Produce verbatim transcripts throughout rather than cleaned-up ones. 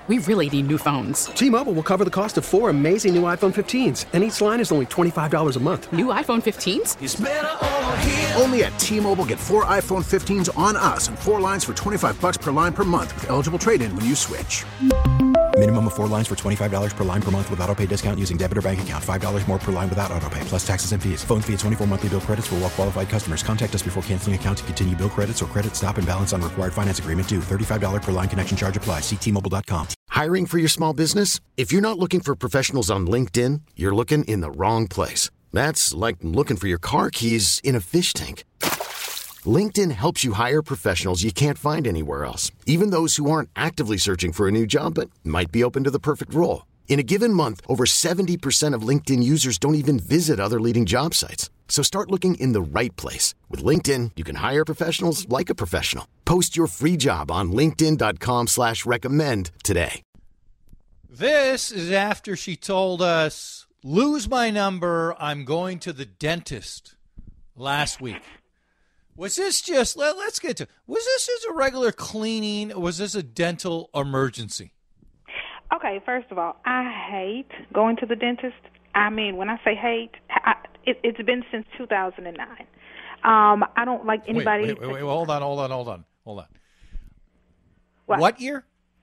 We really need new phones. T-Mobile will cover the cost of four amazing new iPhone fifteens, and each line is only twenty-five dollars a month. New iPhone fifteens? It's better over here. Only at T-Mobile, get four iPhone fifteens on us and four lines for twenty-five dollars per line per month with eligible trade-in when you switch. Minimum of four lines for twenty-five dollars per line per month with autopay discount using debit or bank account. five dollars more per line without autopay, plus taxes and fees. Phone fee at twenty-four monthly bill credits for well-qualified customers. Contact us before canceling account to continue bill credits or credit stop and balance on required finance agreement due. thirty-five dollars per line connection charge applies. See T Mobile dot com. Hiring for your small business? If you're not looking for professionals on LinkedIn, you're looking in the wrong place. That's like looking for your car keys in a fish tank. LinkedIn helps you hire professionals you can't find anywhere else, even those who aren't actively searching for a new job but might be open to the perfect role. In a given month, over seventy percent of LinkedIn users don't even visit other leading job sites. So start looking in the right place. With LinkedIn, you can hire professionals like a professional. Post your free job on linkedin dot com slash recommend today. This is after she told us, lose my number, I'm going to the dentist last week. Was this just, let, let's get to, was this just a regular cleaning, or was this a dental emergency? Okay, first of all, I hate going to the dentist. I mean, when I say hate, I, it, it's been since two thousand nine. Um, I don't like anybody. Wait, wait, wait, wait, hold on, hold on, hold on, hold on. What, what year?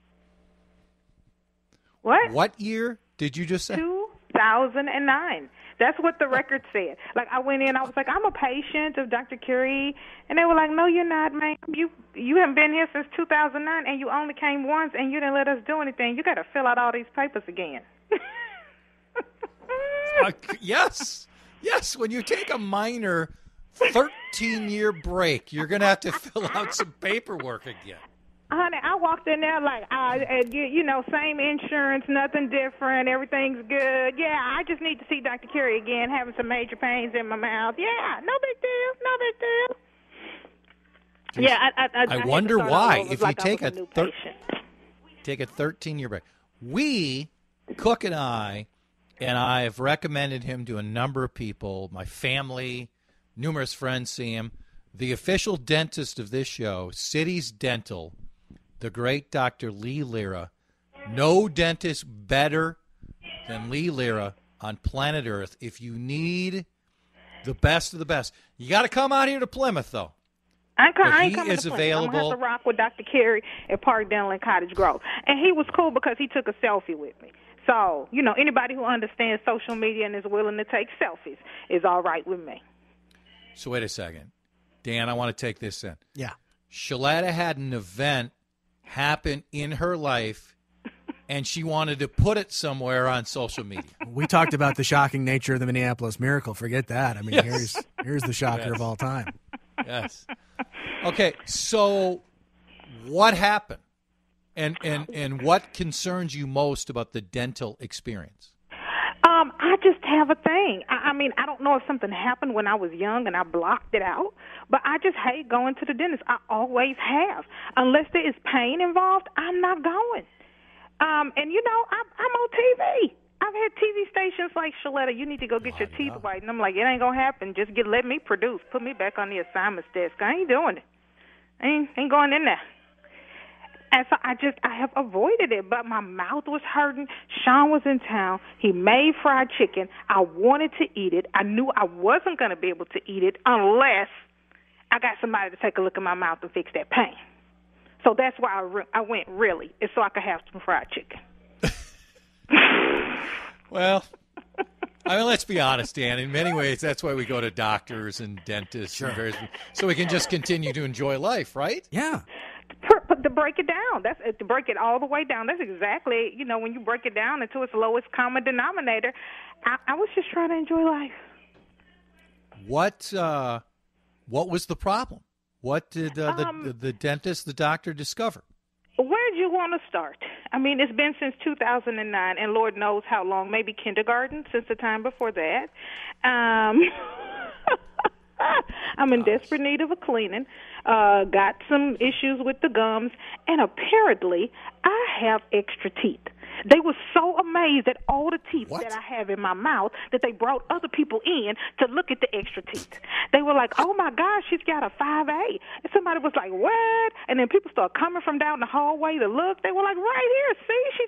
What? What year did you just say? two thousand nine. That's what the record said. Like, I went in, I was like, I'm a patient of Doctor Curie. And they were like, no, you're not, ma'am. You, you haven't been here since two thousand nine, and you only came once, and you didn't let us do anything. You got to fill out all these papers again. uh, yes. Yes, when you take a minor thirteen-year break, you're going to have to fill out some paperwork again. Honey, I walked in there like, uh, you, you know, same insurance, nothing different, everything's good. Yeah, I just need to see Doctor Curie again, having some major pains in my mouth. Yeah, no big deal, no big deal. Jeez. Yeah, I, I, I, I I wonder why, if like you take a, a thir- take a thirteen-year break. We, Cook and I, and I have recommended him to a number of people, my family, numerous friends see him. The official dentist of this show, Cities Dental, the great Doctor Lee Lira. No dentist better than Lee Lira on planet Earth. If you need the best of the best, you got to come out here to Plymouth, though. I ain't, I ain't he coming is to Plymouth. available. I'm going to have to rock with Doctor Carey at Park Dental in Cottage Grove. And he was cool because he took a selfie with me. So, you know, anybody who understands social media and is willing to take selfies is all right with me. So wait a second. Dan, I want to take this in. Yeah. Shaletta had an event happen in her life, and she wanted to put it somewhere on social media. We talked about the shocking nature of the Minneapolis Miracle. Forget that. I mean, Yes. here's here's the shocker Yes. of all time. Yes. Okay, so what happened? And, and, and what concerns you most about the dental experience? Um, I just have a thing. I, I mean, I don't know if something happened when I was young and I blocked it out, but I just hate going to the dentist. I always have. Unless there is pain involved, I'm not going. Um, and, you know, I'm, I'm on T V. I've had T V stations like, Shaletta, you need to go get oh, your teeth know. whitened. I'm like, it ain't going to happen. Just get let me produce. Put me back on the assignments desk. I ain't doing it. I ain't, ain't going in there. And so I just, I have avoided it, but my mouth was hurting. Sean was in town. He made fried chicken. I wanted to eat it. I knew I wasn't going to be able to eat it unless I got somebody to take a look at my mouth and fix that pain. So that's why I, re- I went really, is so I could have some fried chicken. Well, I mean, let's be honest, Dan. In many ways, that's why we go to doctors and dentists, Sure. and various, so we can just continue to enjoy life, right? Yeah. But to break it down, that's to break it all the way down. That's exactly, you know, when you break it down into its lowest common denominator. I, I was just trying to enjoy life. What uh, what was the problem? What did uh, the, Um, the the dentist, the doctor, discover? Where'd you want to start? I mean, it's been since two thousand nine, and Lord knows how long, maybe kindergarten, since the time before that. Um, I'm in desperate need of a cleaning. Uh, got some issues with the gums, and apparently I have extra teeth. They were so amazed at all the teeth What? that I have in my mouth that they brought other people in to look at the extra teeth. They were like, oh, my gosh, she's got a five A. And somebody was like, what? And then people started coming from down the hallway to look. They were like, right here, see, she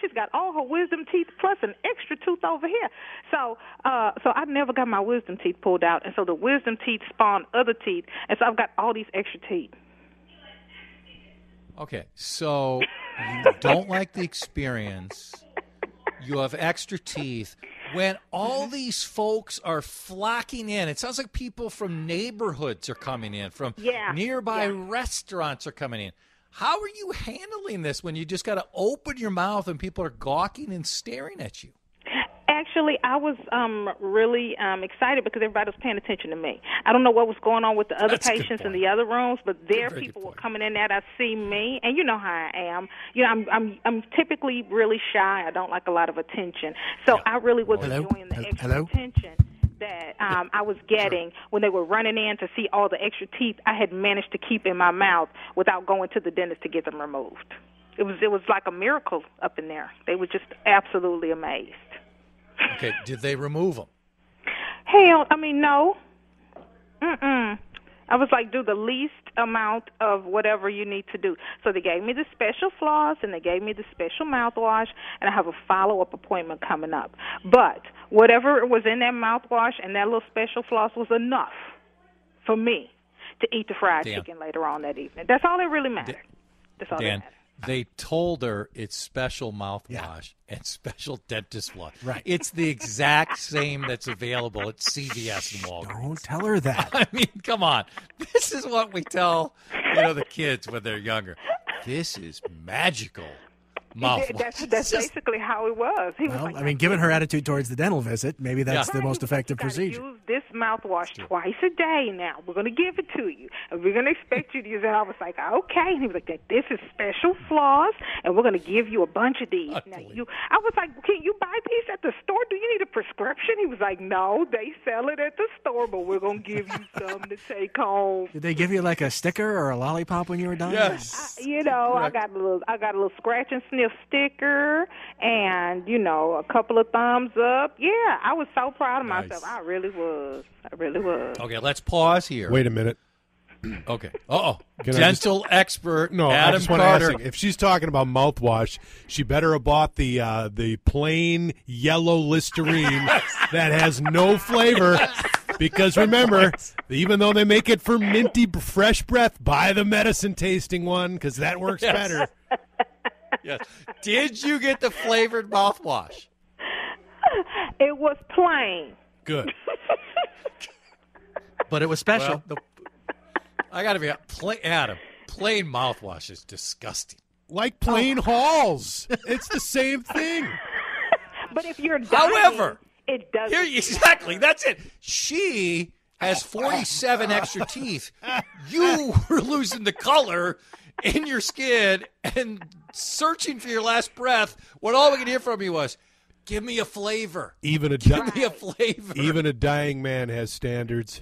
she's got all her wisdom teeth plus an extra tooth over here. So, uh, so I never got my wisdom teeth pulled out, and so the wisdom teeth spawned other teeth, and so I've got all these extra teeth. Okay, so you don't like the experience. You have extra teeth. When all these folks are flocking in, it sounds like people from neighborhoods are coming in, from yeah, nearby yeah. restaurants are coming in. How are you handling this when you just got to open your mouth and people are gawking and staring at you? Actually, I was um, really um, excited because everybody was paying attention to me. I don't know what was going on with the other That's patients in the other rooms, but there people were coming in there to see me, and you know how I am. You know, I'm I'm I'm typically really shy. I don't like a lot of attention, so yeah. I really was Hello? enjoying the extra Hello? attention that um, I was getting when they were running in to see all the extra teeth I had managed to keep in my mouth without going to the dentist to get them removed. It was it was like a miracle up in there. They were just absolutely amazed. Okay, did they remove them? Hell, I mean, no. Mm-mm. I was like, do the least amount of whatever you need to do. So they gave me the special floss, and they gave me the special mouthwash, and I have a follow-up appointment coming up. But whatever was in that mouthwash and that little special floss was enough for me to eat the fried Dan. chicken later on that evening. That's all that really mattered. That's all Dan, that mattered. they told her it's special mouthwash Yeah. and special dentist floss. Right. It's the exact same that's available at C V S and Walgreens. Don't tell her that. I mean, come on. This is what we tell, you know, the kids when they're younger. This is magical mouthwash. That's, that's Just- basically how it was. He was Well, like, I mean, given her attitude towards the dental visit, maybe that's Yeah. the most effective you gotta procedure. Use this mouthwash twice a day now. We're going to give it to you, and we're going to expect you to use it. I was like, okay. And he was like, this is special floss, and we're going to give you a bunch of these. Now, you, I was like, can you buy these at the store? Do you need a prescription? He was like, no, they sell it at the store, but we're going to give you some to take home. Did they give you like a sticker or a lollipop when you were done? Yes. You know, Correct. I got a little, I got a little scratch and sniff sticker, and you know, a couple of thumbs up. Yeah, I was so proud of Nice. myself. I really was. I really was. Okay, let's pause here. Wait a minute. Okay. Uh-oh. Can I Dental expert No, I Adam just want to Carter. ask you, if she's talking about mouthwash, she better have bought the uh, the plain yellow Listerine that has no flavor. Because remember, even though they make it for minty fresh breath, buy the medicine tasting one because that works Yes. better. Yes. Did you get the flavored mouthwash? It was plain. Good. But it was special. Well, the, I got to be plain, Adam. Plain mouthwash is disgusting. Like plain halls. It's the same thing. But if you're dying, However, it doesn't. Here, exactly. That's it. She has forty-seven extra teeth. You were losing the color in your skin and searching for your last breath when all we could hear from you was, give me a flavor. Even a di- Give me a flavor. even a dying man has standards.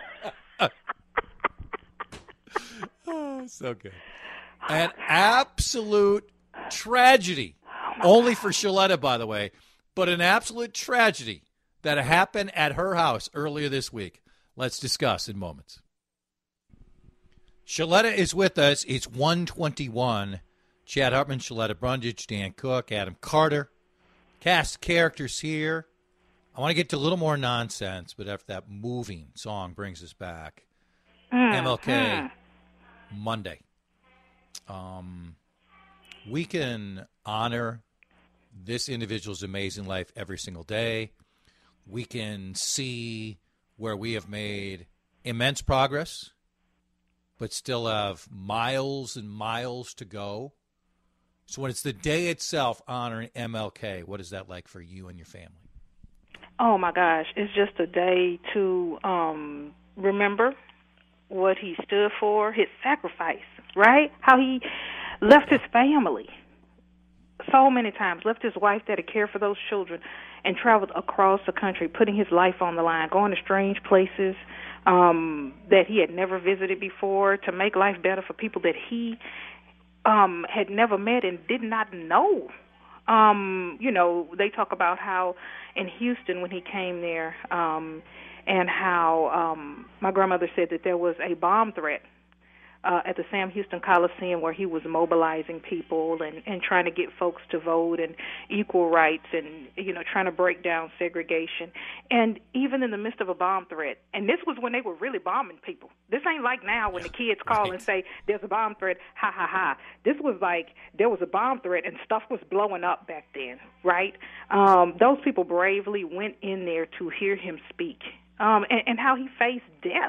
Oh, so good. An absolute tragedy. Only for Shaletta, by the way, but an absolute tragedy that happened at her house earlier this week. Let's discuss in moments. Shaletta is with us. It's one twenty-one. Chad Hartman, Shaletta Brundage, Dan Cook, Adam Carter. Cast characters here. I want to get to a little more nonsense, but after that moving song brings us back. M L K Monday. Um, we can honor this individual's amazing life every single day. We can see where we have made immense progress, but still have miles and miles to go. So when it's the day itself honoring M L K, what is that like for you and your family? Oh my gosh, it's just a day to um, remember what he stood for, his sacrifice, right? How he left his family so many times, left his wife there to care for those children, and traveled across the country, putting his life on the line, going to strange places um, that he had never visited before to make life better for people that he um, had never met and did not know. Um, you know, they talk about how in Houston when he came there, um, and how um, my grandmother said that there was a bomb threat uh, at the Sam Houston Coliseum where he was mobilizing people and, and trying to get folks to vote and equal rights and, you know, trying to break down segregation. And even in the midst of a bomb threat, and this was when they were really bombing people. This ain't like now when the kids call right. and say, there's a bomb threat, ha, ha, ha. This was like there was a bomb threat and stuff was blowing up back then, right? Um, those people bravely went in there to hear him speak um, and, and how he faced death,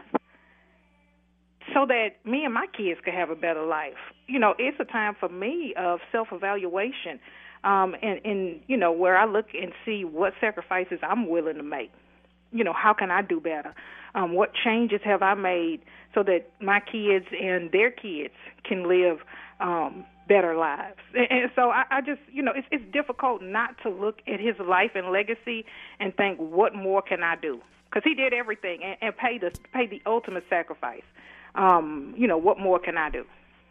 so that me and my kids could have a better life. You know, it's a time for me of self-evaluation um, and, and, you know, where I look and see what sacrifices I'm willing to make. You know, how can I do better? Um, what changes have I made so that my kids and their kids can live um, better lives? And, and so I, I just, you know, it's, it's difficult not to look at his life and legacy and think, what more can I do? Because he did everything and, and paid the, paid the ultimate sacrifice. Um, you know, what more can I do?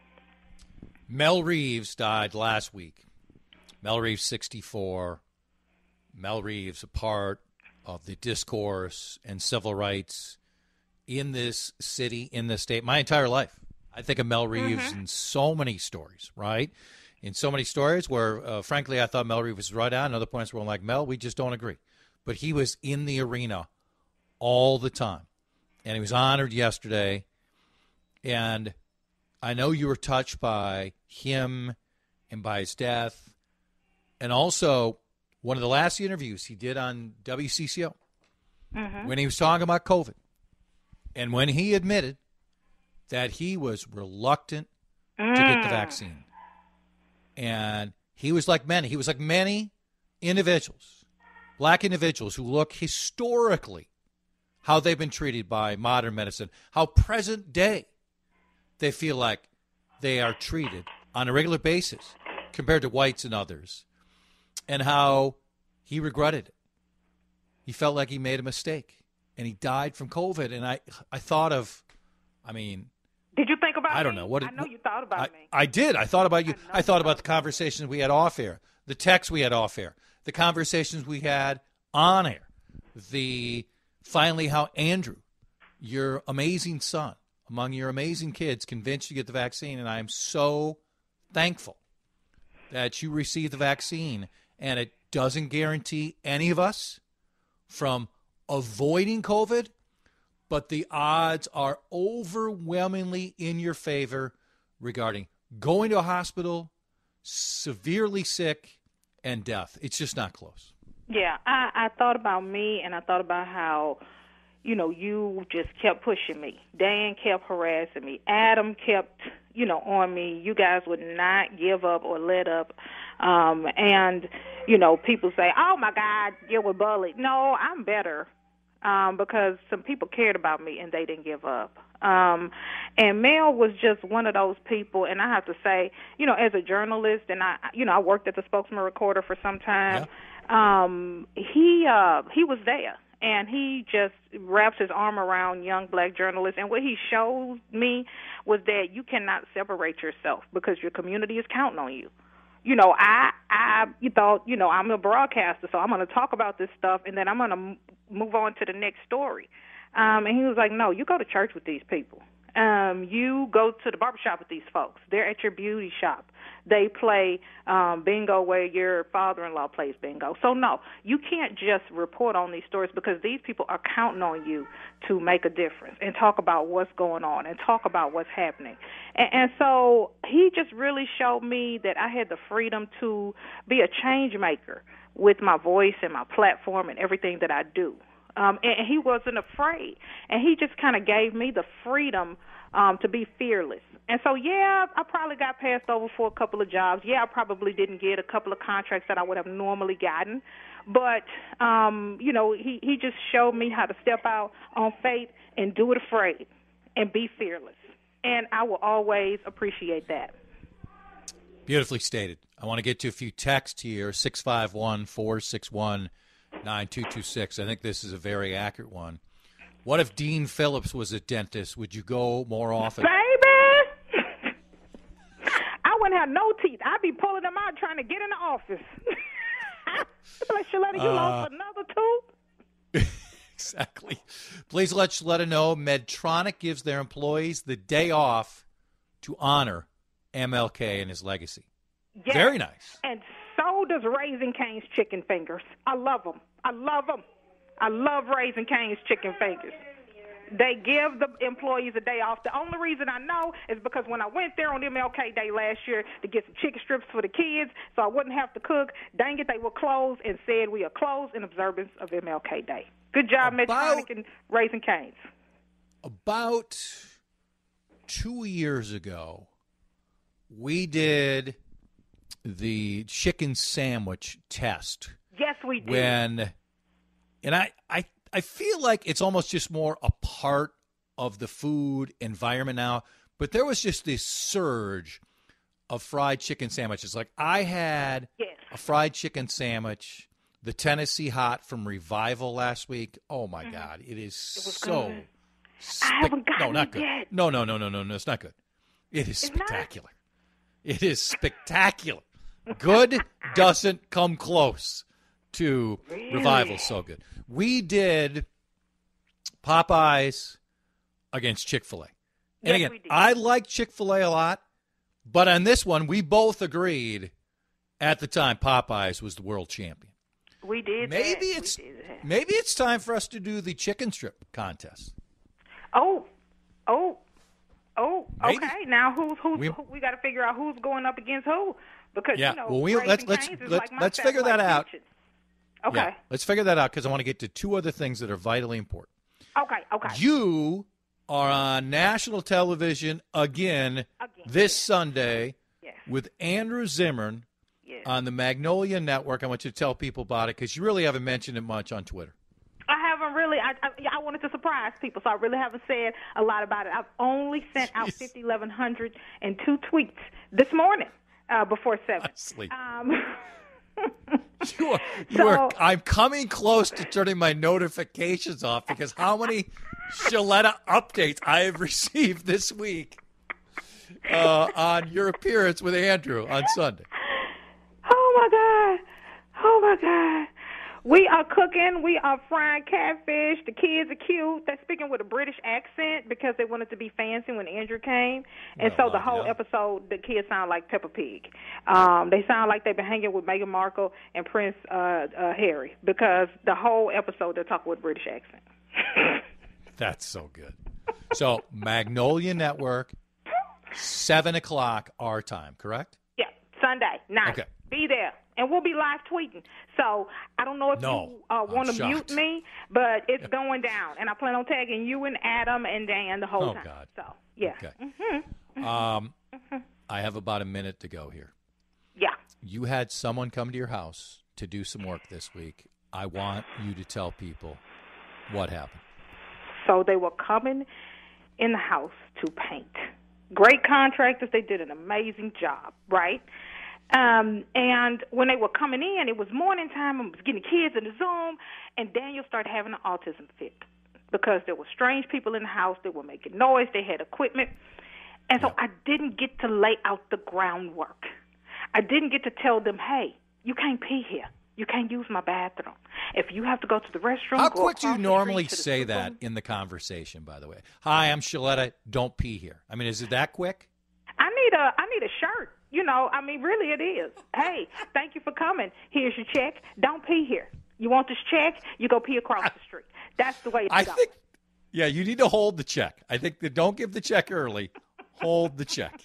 Mel Reeves died last week. Mel Reeves, sixty-four. Mel Reeves, a part of the discourse and civil rights in this city, in this state, my entire life. I think of Mel Reeves mm-hmm. in so many stories, right? In so many stories where, uh, frankly, I thought Mel Reeves was right on. Other points where I'm like, Mel, we just don't agree. But he was in the arena all the time. And he was honored yesterday. And I know you were touched by him and by his death. And also, one of the last interviews he did on W C C O, mm-hmm. when he was talking about COVID, and when he admitted that he was reluctant mm. to get the vaccine. And he was like many. He was like many individuals, black individuals who look historically how they've been treated by modern medicine, how present day they feel like they are treated on a regular basis compared to whites and others, and how he regretted it. He felt like he made a mistake, and he died from COVID. And I, I thought of, I mean, did you think about I don't me? know. What, I know you thought about I, me. I did. I thought about you. I, I thought about the conversations we had off air, the texts we had off air, the conversations we had on air, the finally how Andrew, your amazing son, among your amazing kids, convinced you to get the vaccine. And I am so thankful that you received the vaccine. And it doesn't guarantee any of us from avoiding COVID, but the odds are overwhelmingly in your favor regarding going to a hospital, severely sick, and death. It's just not close. Yeah, I, I thought about me, and I thought about how, you know, you just kept pushing me. Dan kept harassing me. Adam kept, you know, on me. You guys would not give up or let up. Um, and, you know, people say, oh, my God, you were bullied. No, I'm better um, because some people cared about me, and they didn't give up. Um, and Mel was just one of those people, and I have to say, you know, as a journalist, and I, you know, I worked at the Spokesman Recorder for some time, yeah. um, he uh, he was there. And he just wraps his arm around young black journalists. And what he showed me was that you cannot separate yourself because your community is counting on you. You know, I, I you thought, you know, I'm a broadcaster, so I'm going to talk about this stuff, and then I'm going to m- move on to the next story. Um, and he was like, no, you go to church with these people. Um, you go to the barbershop with these folks. They're at your beauty shop. They play um, bingo where your father-in-law plays bingo. So, no, you can't just report on these stories because these people are counting on you to make a difference and talk about what's going on and talk about what's happening. And, and so he just really showed me that I had the freedom to be a change maker with my voice and my platform and everything that I do. Um, and, and he wasn't afraid. And he just kind of gave me the freedom um, to be fearless. And so, yeah, I probably got passed over for a couple of jobs. Yeah, I probably didn't get a couple of contracts that I would have normally gotten. But, um, you know, he, he just showed me how to step out on faith and do it afraid and be fearless. And I will always appreciate that. Beautifully stated. I want to get to a few texts here, six five one, four six one, nine two two six. I think this is a very accurate one. What if Dean Phillips was a dentist? Would you go more often? Baby! I wouldn't have no teeth. I'd be pulling them out trying to get in the office. Like, Shaletta, you uh, lost another tooth? Exactly. Please let Shaletta know Medtronic gives their employees the day off to honor M L K and his legacy. Yes. Very nice. And so does Raising Cane's chicken fingers. I love them. I love them. I love Raising Cane's chicken fingers. They give the employees a day off. The only reason I know is because when I went there on M L K Day last year to get some chicken strips for the kids so I wouldn't have to cook, dang it, they were closed and said we are closed in observance of M L K Day. Good job, About, Medtronic and Raising Cane's. About two years ago, we did the chicken sandwich test. Yes, we did. When, and I, I, I feel like it's almost just more a part of the food environment now, but there was just this surge of fried chicken sandwiches. Like I had yes. a fried chicken sandwich, the Tennessee Hot from Revival last week. Oh my mm-hmm. God, it is it so. Good. Spe- I haven't gotten no, not it good. yet. No, no, no, no, no, no. It's not good. It is it's spectacular. Not? It is spectacular. Good doesn't come close to really? Revival. So good. We did Popeyes against Chick-fil-A. And yes, again, I like Chick-fil-A a lot, but on this one, we both agreed at the time Popeyes was the world champion. We did. Maybe that. it's did that. maybe it's time for us to do the chicken strip contest. Oh, oh, oh. Maybe. Okay. Now who's who's we, who, we got to figure out who's going up against who because yeah, you know well, we, let's let's let's let's, like let's figure that out. Kitchen. Okay. Yeah, let's figure that out because I want to get to two other things that are vitally important. Okay. Okay. You are on national television again, again. this yes. Sunday yes. with Andrew Zimmern yes. on the Magnolia Network. I want you to tell people about it because you really haven't mentioned it much on Twitter. I haven't really. I, I I wanted to surprise people, so I really haven't said a lot about it. I've only sent Jeez. out fifty eleven hundred and two tweets this morning uh, before seven. Sleep. Um, you are, you so, are, I'm coming close to turning my notifications off because how many Shaletta updates I have received this week uh, on your appearance with Andrew on Sunday. Oh my God! Oh my God! We are cooking. We are frying catfish. The kids are cute. They're speaking with a British accent because they wanted to be fancy when Andrew came. And well, so the whole yeah. episode, the kids sound like Peppa Pig. Um, they sound like they've been hanging with Meghan Markle and Prince uh, uh, Harry because the whole episode they're talking with British accent. That's so good. So Magnolia Network, seven o'clock our time, correct? Yeah, Sunday night. Okay. Be there. And we'll be live tweeting. So I don't know if no, you uh, want to mute me, but it's going down. And I plan on tagging you and Adam and Dan the whole oh, time. God. So, yeah. Okay. Mm-hmm. Um, mm-hmm. I have about a minute to go here. Yeah. You had someone come to your house to do some work this week. I want you to tell people what happened. So they were coming in the house to paint. Great contractors. They did an amazing job, right? Um, and when they were coming in, it was morning time. I was getting kids in the Zoom, and Daniel started having an autism fit because there were strange people in the house. They were making noise. They had equipment. And so I didn't get to lay out the groundwork. I didn't get to tell them, hey, you can't pee here. You can't use my bathroom. If you have to go to the restroom, How go quick do you across the normally street to the say super- that in the conversation, by the way? Hi, I'm Shaletta. Don't pee here. I mean, is it that quick? I need a I need a shirt. You know, I mean, really it is. Hey, thank you for coming. Here's your check. Don't pee here. You want this check? You go pee across the street. That's the way it's I going. think, yeah, you need to hold the check. I think that don't give the check early. Hold the check.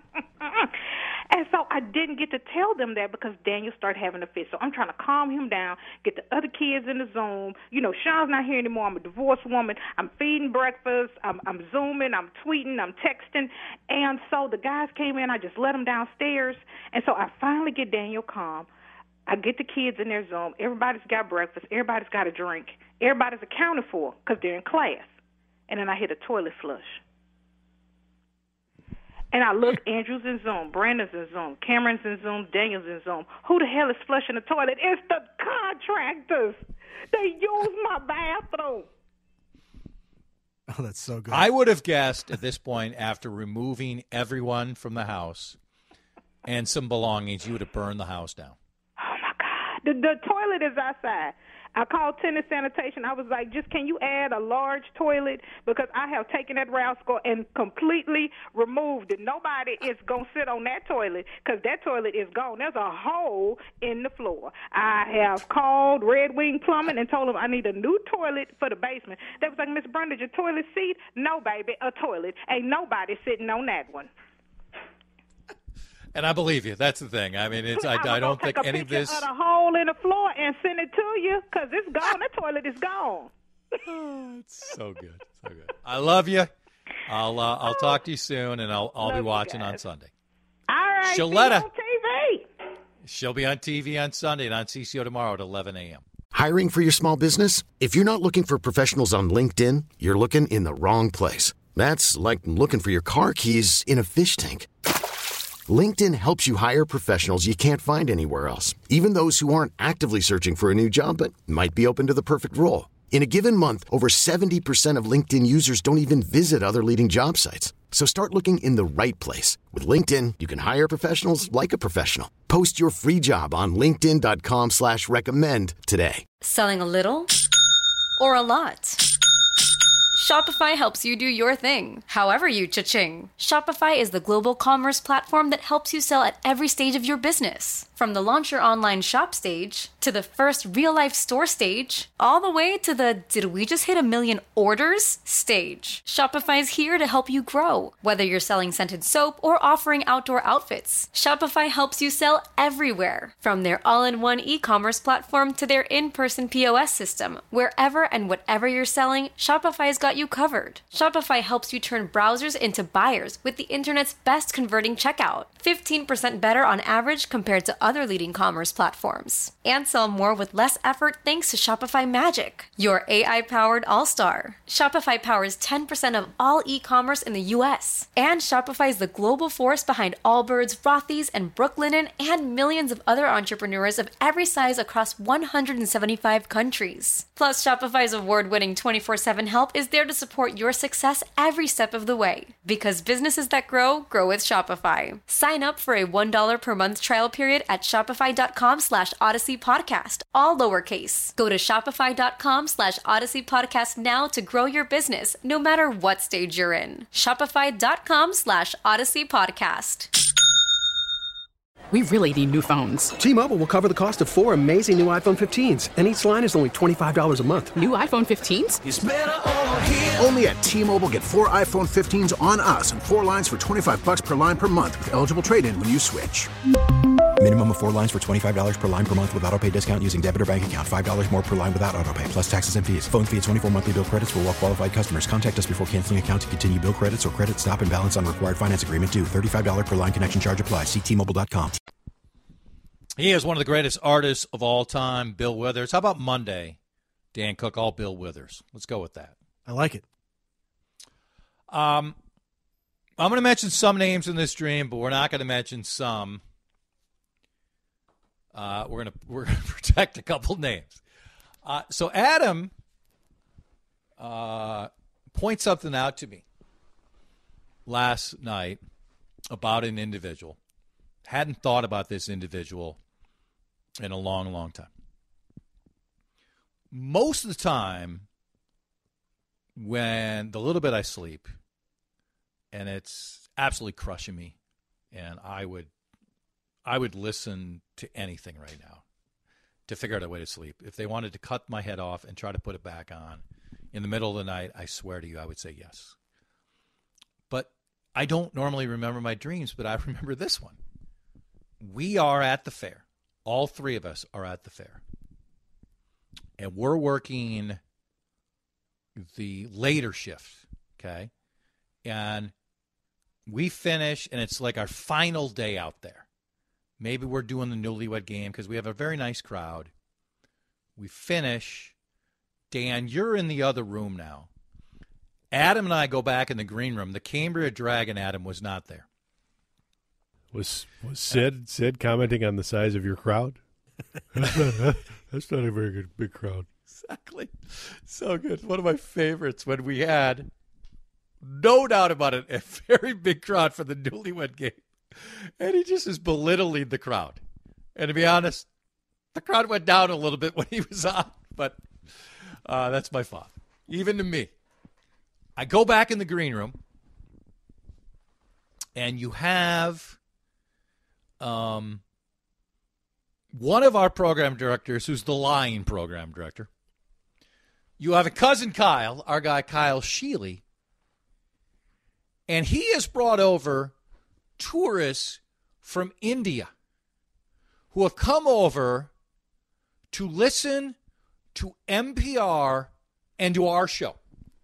And so I didn't get to tell them that because Daniel started having a fit. So I'm trying to calm him down, get the other kids in the Zoom. You know, Sean's not here anymore. I'm a divorced woman. I'm feeding breakfast. I'm, I'm Zooming. I'm tweeting. I'm texting. And so the guys came in. I just let them downstairs. And so I finally get Daniel calm. I get the kids in their Zoom. Everybody's got breakfast. Everybody's got a drink. Everybody's accounted for because they're in class. And then I hit a toilet flush. And I look, Andrew's in Zoom, Brandon's in Zoom, Cameron's in Zoom, Daniel's in Zoom. Who the hell is flushing the toilet? It's the contractors. They use my bathroom. Oh, that's so good. I would have guessed at this point, after removing everyone from the house and some belongings, you would have burned the house down. Oh, my God. The, the toilet is outside. I called tenant sanitation. I was like, just can you add a large toilet? Because I have taken that rascal and completely removed it. Nobody is going to sit on that toilet because that toilet is gone. There's a hole in the floor. I have called Red Wing Plumbing and told them I need a new toilet for the basement. They was like, Miss Brenda, your toilet seat? No, baby, a toilet. Ain't nobody sitting on that one. And I believe you. That's the thing. I mean, it's I, I don't think any of this. Of the hole in the floor and send it to you because it's gone. That toilet is gone. Oh, it's so good, so good. I love you. I'll uh, I'll talk to you soon, and I'll I'll love be watching on guys. Sunday. All right, Shaletta. see you on T V. She'll be on T V on Sunday and on C C O tomorrow at eleven a.m. Hiring for your small business? If you're not looking for professionals on LinkedIn, you're looking in the wrong place. That's like looking for your car keys in a fish tank. LinkedIn helps you hire professionals you can't find anywhere else, even those who aren't actively searching for a new job but might be open to the perfect role. In a given month, over seventy percent of LinkedIn users don't even visit other leading job sites. So start looking in the right place. With LinkedIn, you can hire professionals like a professional. Post your free job on linkedin.com slash recommend today. Selling a little or a lot? Shopify helps you do your thing, however you cha-ching. Shopify is the global commerce platform that helps you sell at every stage of your business. From the launch your online shop stage, to the first real-life store stage, all the way to the did we just hit a million orders stage. Shopify's here to help you grow. Whether you're selling scented soap or offering outdoor outfits, Shopify helps you sell everywhere. From their all-in-one e-commerce platform to their in-person P O S system, wherever and whatever you're selling, Shopify's got you covered. Shopify helps you turn browsers into buyers with the internet's best converting checkout. fifteen percent better on average compared to other leading commerce platforms. And sell more with less effort thanks to Shopify Magic, your A I-powered all-star. Shopify powers ten percent of all e-commerce in the U S. And Shopify is the global force behind Allbirds, Rothy's, and Brooklinen, and millions of other entrepreneurs of every size across one hundred seventy-five countries. Plus, Shopify's award-winning twenty-four seven help is there to support your success every step of the way. Because businesses that grow, grow with Shopify. Sign up for a one dollar per month trial period at shopify.com slash Odyssey Podcast, all lowercase. Go to shopify.com slash Odyssey Podcast now to grow your business, no matter what stage you're in. Shopify.com slash Odyssey Podcast. We really need new phones. T-Mobile will cover the cost of four amazing new iPhone fifteens, and each line is only twenty-five dollars a month. New iPhone fifteens? It's better over here. Only at T-Mobile, get four iPhone fifteens on us and four lines for twenty-five bucks per line per month with eligible trade-in when you switch. Minimum of four lines for twenty-five dollars per line per month with autopay discount using debit or bank account. five dollars more per line without autopay, plus taxes and fees. Phone fee at twenty-four monthly bill credits for well-qualified customers. Contact us before canceling account to continue bill credits or credit stop and balance on required finance agreement due. thirty-five dollars per line connection charge applies. See T Mobile dot com. He is one of the greatest artists of all time, Bill Withers. How about Monday, Dan Cook, all Bill Withers? Let's go with that. I like it. Um, I'm going to mention some names in this dream, but we're not going to mention some. Uh, we're going to we're going to protect a couple names. Uh, so Adam uh, points something out to me last night about an individual. Hadn't thought about this individual in a long, long time. Most of the time, when the little bit I sleep, and it's absolutely crushing me, and I would, I would listen to anything right now to figure out a way to sleep. If they wanted to cut my head off and try to put it back on in the middle of the night, I swear to you, I would say yes. But I don't normally remember my dreams, but I remember this one. We are at the fair. All three of us are at the fair. And we're working the later shift, okay? And we finish, and it's like our final day out there. Maybe we're doing the newlywed game because we have a very nice crowd. We finish. Dan, you're in the other room now. Adam and I go back in the green room. The Cambria Dragon, Adam, was not there. Was was Sid Sid commenting on the size of your crowd? That's not, that's not a very good big crowd. Exactly. So good. One of my favorites when we had, no doubt about it, a very big crowd for the newlywed game. And he just is belittling the crowd. And to be honest, The crowd went down a little bit when he was on, but uh, that's my father. Even to me. I go back in the green room, and you have um, one of our program directors, who's the lying program director. You have a cousin Kyle, our guy Kyle Sheely, and he has brought over tourists from India who have come over to listen to N P R and to our show.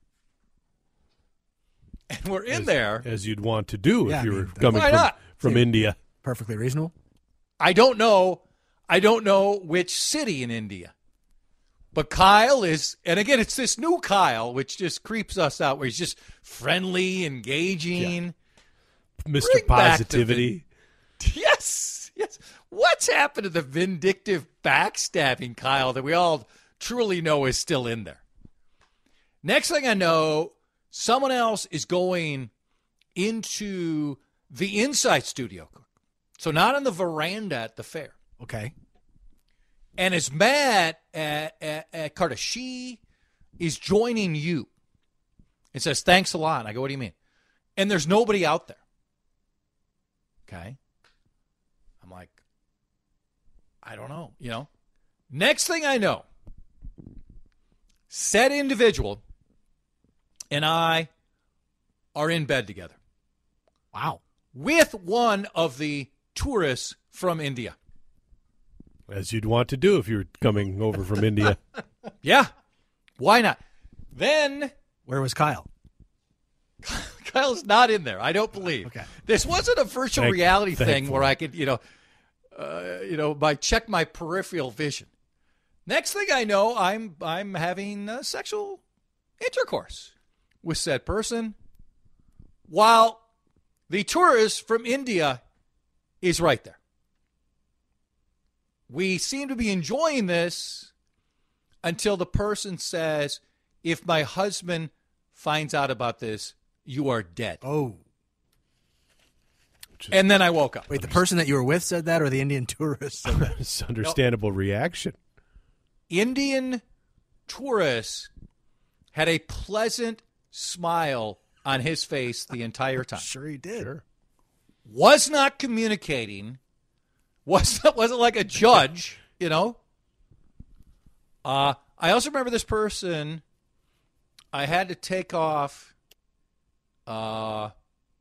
And we're in as, there. As you'd want to do Yeah, if you I were mean, coming why from, not? from India. Perfectly reasonable. I don't know. I don't know which city in India. But Kyle is, and again, it's this new Kyle, which just creeps us out, where he's just friendly, engaging. Yeah. Mister Bring back the Positivity. vin- yes, yes. What's happened to the vindictive backstabbing Kyle that we all truly know is still in there? Next thing I know, someone else is going into the inside studio. So not on the veranda at the fair. Okay. And as Matt at, at, at Kardashian is joining you and says, thanks a lot. And I go, what do you mean? And there's nobody out there. Okay. I'm like, I don't know, you know. Next thing I know, said individual and I are in bed together. Wow. With one of the tourists from India. As you'd want to do if you were coming over from India. Yeah. Why not? Then. Where was Kyle? Kyle's not in there. I don't believe. Okay. This wasn't a virtual Thank, reality thing thankfully. where I could, you know, uh, you know, by check my peripheral vision. Next thing I know, I'm I'm having uh, sexual intercourse with said person, while the tourist from India is right there. We seem to be enjoying this until the person says, if my husband finds out about this, you are dead. Oh. And then I woke up. Wait, the person that you were with said that, or the Indian tourist said that? It's understandable reaction. Indian tourist had a pleasant smile on his face the entire time. Sure he did. Sure. Was not communicating. Was not, wasn't like a judge, you know. Uh, I also remember this person. I had to take off, uh,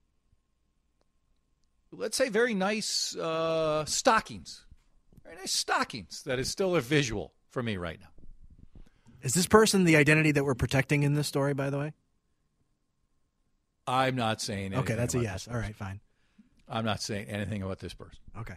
let's say, very nice uh, stockings. Very nice stockings. That is still a visual for me right now. Is this person the identity that we're protecting in this story, by the way? I'm not saying anything. Okay, that's a about yes. this All right, fine. I'm not saying anything about this person. Okay.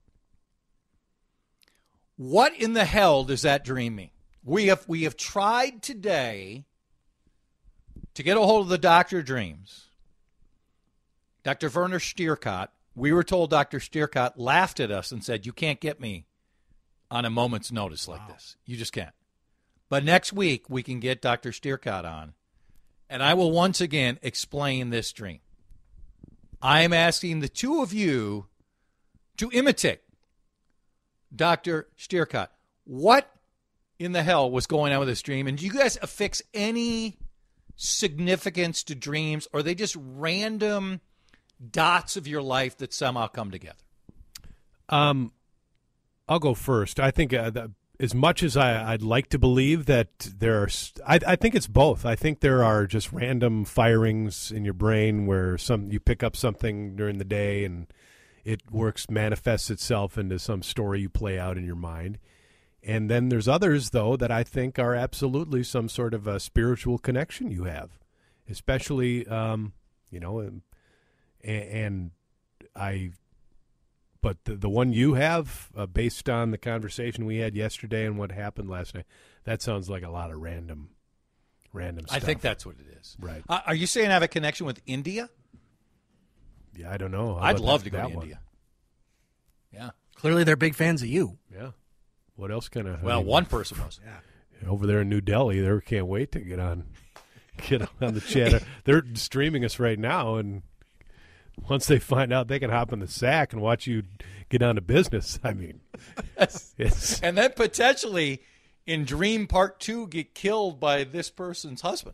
What in the hell does that dream mean? We have we have tried today to get a hold of the Doctor Dreams. Doctor Werner Stierkot. We were told Doctor Stierkot laughed at us and said, you can't get me on a moment's notice like wow. this. You just can't. But next week, we can get Doctor Stierkot on, and I will once again explain this dream. I am asking the two of you to imitate Doctor Stierkot. What in the hell was going on with this dream? And do you guys affix any significance to dreams, or are they just random dots of your life that somehow come together? Um, I'll go first. I think uh, the, as much as I, I'd like to believe that there are, I, I think it's both. I think there are just random firings in your brain where some you pick up something during the day and it works, manifests itself into some story you play out in your mind. And then there's others, though, that I think are absolutely some sort of a spiritual connection you have, especially, um, you know, and, and I, but the, the one you have, uh, based on the conversation we had yesterday and what happened last night, that sounds like a lot of random, random stuff. I think that's what it is. Right. Uh, are you saying I have a connection with India? Yeah, I don't know. How I'd about love that, to go that to one? India. Yeah. Clearly they're big fans of you. Yeah. What else kind of? Well, I mean, one person was. Yeah. Over there in New Delhi, they can't wait to get on, get on the chat. They're streaming us right now, and once they find out they can hop in the sack and watch you get down to business, I mean, yes. it's and then potentially in Dream Part Two get killed by this person's husband.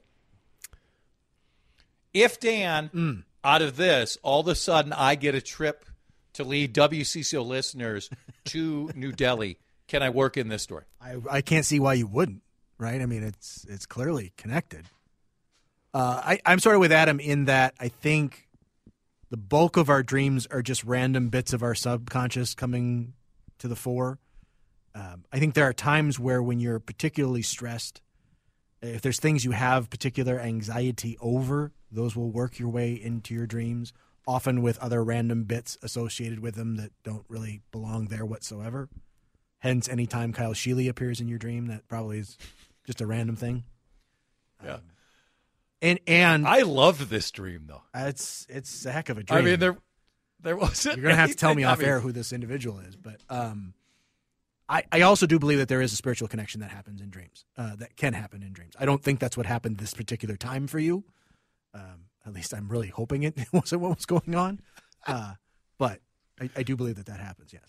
If Dan, Mm. out of this, all of a sudden I get a trip to lead W C C O listeners to New Delhi, can I work in this story? I, I can't see why you wouldn't, right? I mean, it's it's clearly connected. Uh, I, I'm sort of with Adam in that I think the bulk of our dreams are just random bits of our subconscious coming to the fore. Um, I think there are times where when you're particularly stressed, if there's things you have particular anxiety over, those will work your way into your dreams, often with other random bits associated with them that don't really belong there whatsoever. Hence, anytime Kyle Sheely appears in your dream, that probably is just a random thing. Yeah. Um, and and I loved this dream, though. It's it's a heck of a dream. I mean, there there wasn't You're going to have to tell me anything- off I mean, air who this individual is. But um, I, I also do believe that there is a spiritual connection that happens in dreams, uh, that can happen in dreams. I don't think that's what happened this particular time for you. Um, at least I'm really hoping it wasn't what was going on. Uh, but I, I do believe that that happens, yes.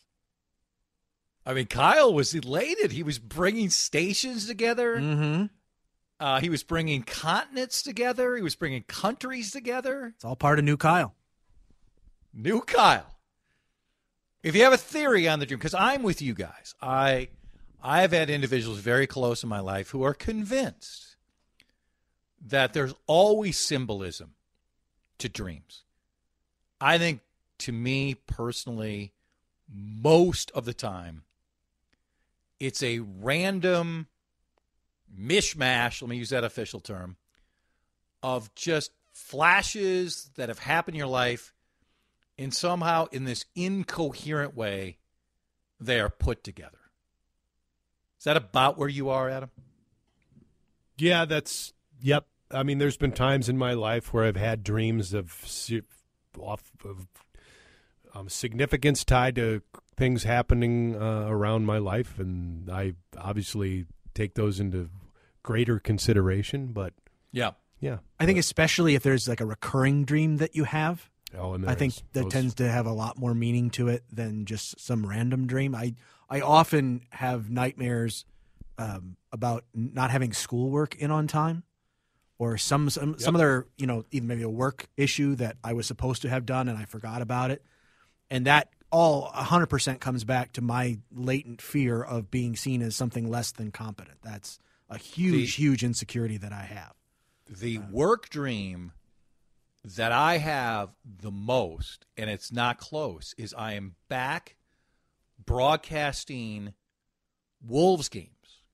I mean, Kyle was elated. He was bringing stations together. Mm-hmm. Uh, he was bringing continents together. He was bringing countries together. It's all part of New Kyle. New Kyle. If you have a theory on the dream, because I'm with you guys, I I've had individuals very close in my life who are convinced that there's always symbolism to dreams. I think, to me personally, most of the time, it's a random mishmash, let me use that official term, of just flashes that have happened in your life, and somehow in this incoherent way, they are put together. Is that about where you are, Adam? Yeah, that's, yep. I mean, there's been times in my life where I've had dreams of, off, of um, significance tied to things happening uh, around my life, and I obviously take those into greater consideration, but yeah. Yeah. I think especially if there's like a recurring dream that you have, Oh, and I think there's that those- tends to have a lot more meaning to it than just some random dream. I I often have nightmares um, about not having schoolwork in on time, or some some, Yep. some other, you know, even maybe a work issue that I was supposed to have done and I forgot about it, and that all one hundred percent comes back to my latent fear of being seen as something less than competent. That's a huge, The- huge insecurity that I have. The work dream that I have the most, and it's not close, is I am back broadcasting Wolves games.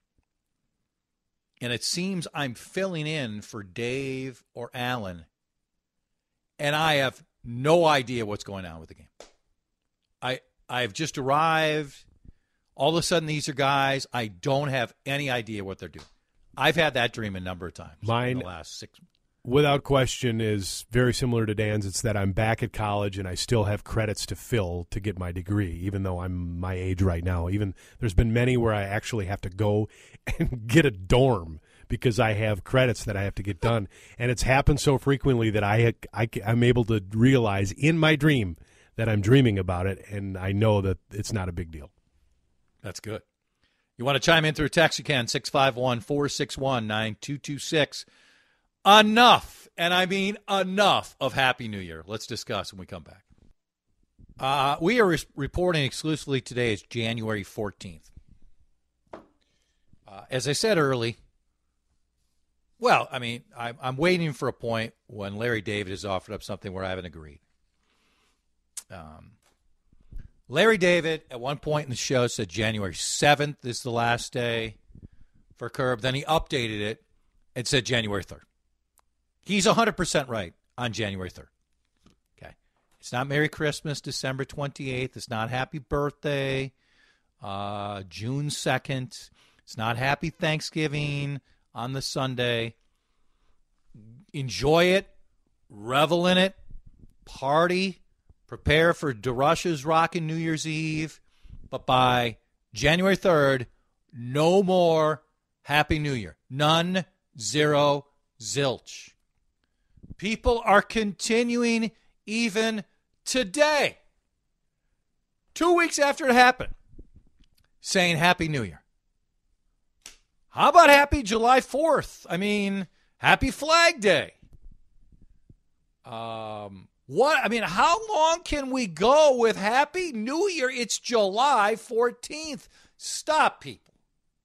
And it seems I'm filling in for Dave or Alan, and I have no idea what's going on with the game. I I've just arrived. All of a sudden, these are guys. I don't have any idea what they're doing. I've had that dream a number of times Mine, in the last six months. Without question, is very similar to Dan's. It's that I'm back at college and I still have credits to fill to get my degree, even though I'm my age right now. Even there's been many where I actually have to go and get a dorm because I have credits that I have to get done. And it's happened so frequently that I, I, I'm able to realize in my dream that I'm dreaming about it, and I know that it's not a big deal. That's good. You want to chime in through text, you can, six five one, four six one, nine two two six. Enough, and I mean enough, of Happy New Year. Let's discuss when we come back. Uh, we are re- reporting exclusively today. It's January fourteenth. Uh, as I said early, well, I mean, I'm, I'm waiting for a point when Larry David has offered up something where I haven't agreed. Um, Larry David, at one point in the show, said January seventh is the last day for Curb. Then he updated it and said January third. He's one hundred percent right on January third. Okay. It's not Merry Christmas, December twenty-eighth. It's not Happy Birthday, uh, June second. It's not Happy Thanksgiving on the Sunday. Enjoy it. Revel in it. Party. Prepare for DeRush's Rockin' New Year's Eve. But by January third, no more Happy New Year. None, zero, zilch. People are continuing even today, two weeks after it happened, saying Happy New Year. How about Happy July fourth? I mean, Happy Flag Day. Um, what? I mean, how long can we go with Happy New Year? It's July fourteenth. Stop, people.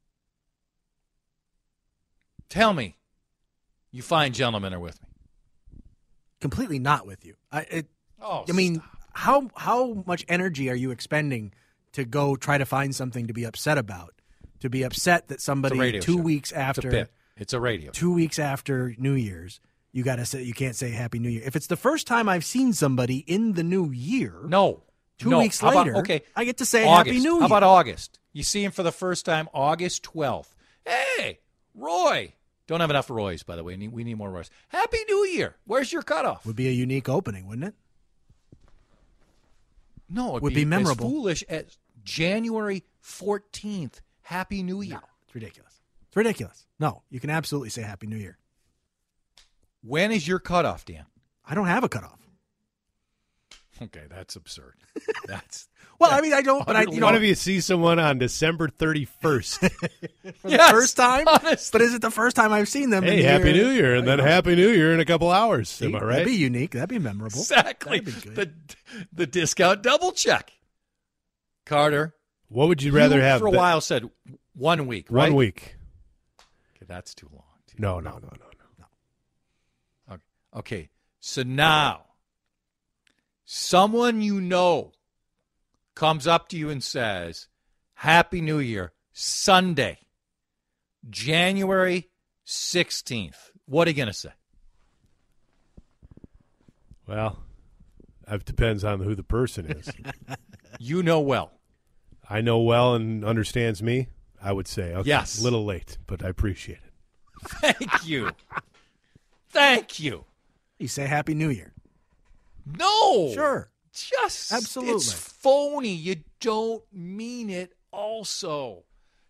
Tell me you fine gentlemen are with me. Completely not with you. I, it, oh, I mean, stop. how how much energy are you expending to go try to find something to be upset about? To be upset that somebody two show. weeks after it's a, bit. It's a radio two show. weeks after New Year's, you gotta say you can't say Happy New Year. If it's the first time I've seen somebody in the new year, no, two no. weeks How later, about, okay, I get to say August. Happy New Year. How about August? You see him for the first time August twelfth. Hey, Roy. Don't have enough Roys, by the way. We need more Roys. Happy New Year. Where's your cutoff? Would be a unique opening, wouldn't it? No, it would be, be memorable. As foolish as January fourteenth. Happy New Year. No, it's ridiculous. It's ridiculous. No, you can absolutely say Happy New Year. When is your cutoff, Dan? I don't have a cutoff. Okay, that's absurd. That's well, I mean, I don't. But I, you know, what if you see someone on December thirty-first for yes, the first time? Honestly. But is it the first time I've seen them? Hey, in Happy year? New Year, and then Happy New Year in a couple hours. See, Am I right? That'd be unique. That'd be memorable. Exactly. That'd be good. The the discount double check. Carter, what would you rather you have? For a while, said one week. One right? week. Okay, that's too long. Too no, long. no, no, no, no, no. Okay. Okay. So now, someone you know comes up to you and says, Happy New Year, Sunday, January sixteenth. What are you going to say? Well, it depends on who the person is. You know well. I know well and understands me. I would say, okay, yes. A little late, but I appreciate it. Thank you. Thank you. You say Happy New Year. No. Sure. Just absolutely. It's phony. You don't mean it also.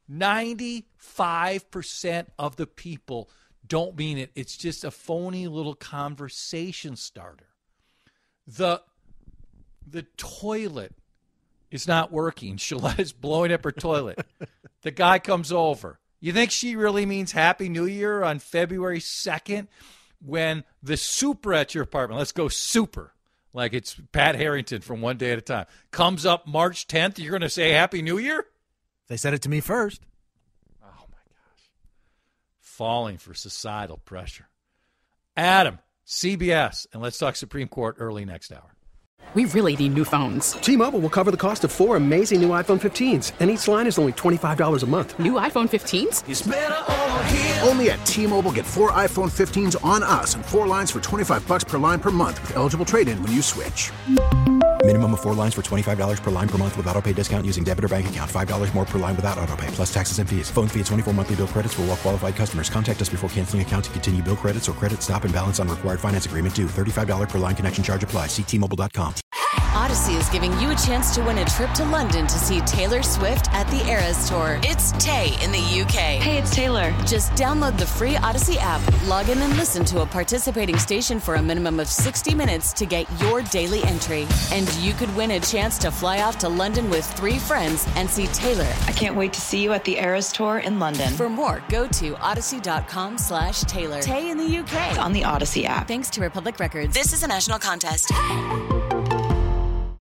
ninety-five percent of the people don't mean it. It's just a phony little conversation starter. The the toilet is not working. Gillette's blowing up her toilet. The guy comes over. You think she really means Happy New Year on February second when the super at your apartment, let's go super, like it's Pat Harrington from One Day at a Time, comes up March tenth, you're going to say Happy New Year? They said it to me first. Oh, my gosh. Falling for societal pressure. Adam, C B S, and let's talk Supreme Court early next hour. We really need new phones. T-Mobile will cover the cost of four amazing new iPhone fifteens, and each line is only twenty-five dollars a month. New iPhone fifteens? It's better over here. Only at T-Mobile, get four iPhone fifteens on us and four lines for twenty-five dollars per line per month with eligible trade-in when you switch. Minimum of four lines for twenty-five dollars per line per month with autopay discount using debit or bank account. five dollars more per line without autopay, plus taxes and fees. Phone fee at twenty-four monthly bill credits for well-qualified customers. Contact us before canceling account to continue bill credits or credit stop and balance on required finance agreement due. thirty-five dollars per line connection charge applies. See T Mobile dot com. Odyssey is giving you a chance to win a trip to London to see Taylor Swift at the Eras Tour. It's Tay in the U K. Hey, it's Taylor. Just download the free Odyssey app, log in and listen to a participating station for a minimum of sixty minutes to get your daily entry. And you could win a chance to fly off to London with three friends and see Taylor. I can't wait to see you at the Eras Tour in London. For more, go to odyssey.com slash Taylor. Tay in the U K. It's on the Odyssey app. Thanks to Republic Records. This is a national contest.